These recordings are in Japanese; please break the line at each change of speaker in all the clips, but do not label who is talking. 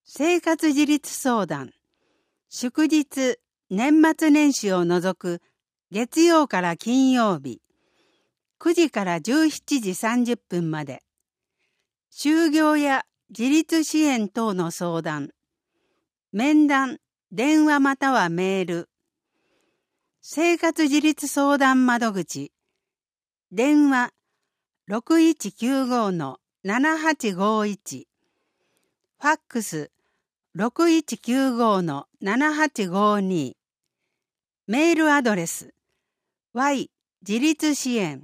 生活自立相談。祝日、年末年始を除く月曜から金曜日、9時から17時30分まで。就業や自立支援等の相談。面談、電話またはメール。生活自立相談窓口。電話 6195-7851。ファックス 6195-7852。メールアドレス y 自立支援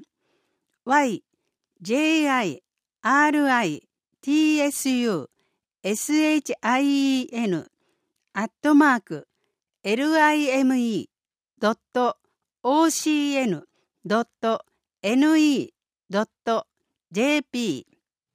yjirien@lime.ocn.ne.jp。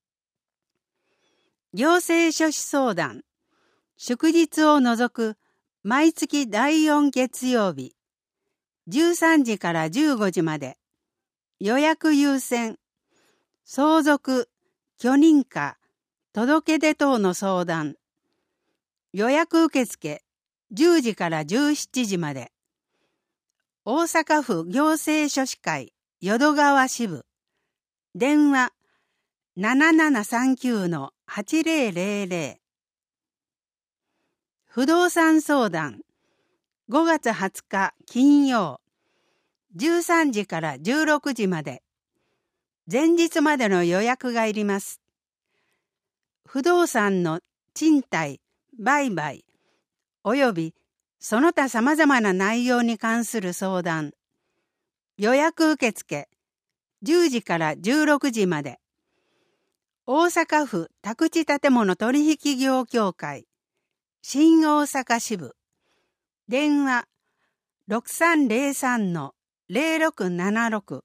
行政書士相談。祝日を除く毎月第4月曜日、13時から15時まで。予約優先。相続、許認可、届け出等の相談。予約受付、10時から17時まで。大阪府行政書士会淀川支部。電話 7739-8000。不動産相談。5月20日金曜、13時から16時まで。前日までの予約がいります。不動産の賃貸、売買、およびその他様々な内容に関する相談。予約受付、10時から16時まで。大阪府宅地建物取引業協会、新大阪支部。電話 6303-0676。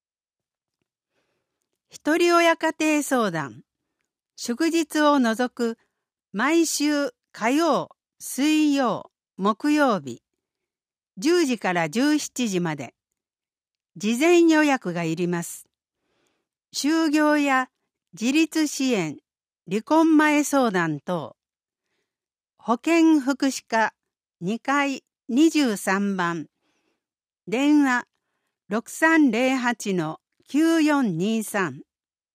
一人親家庭相談。祝日を除く毎週火曜、水曜、木曜日、10時から17時まで。事前予約がいります。就業や自立支援、離婚前相談等。保健福祉課2階23番。電話 6308-9423。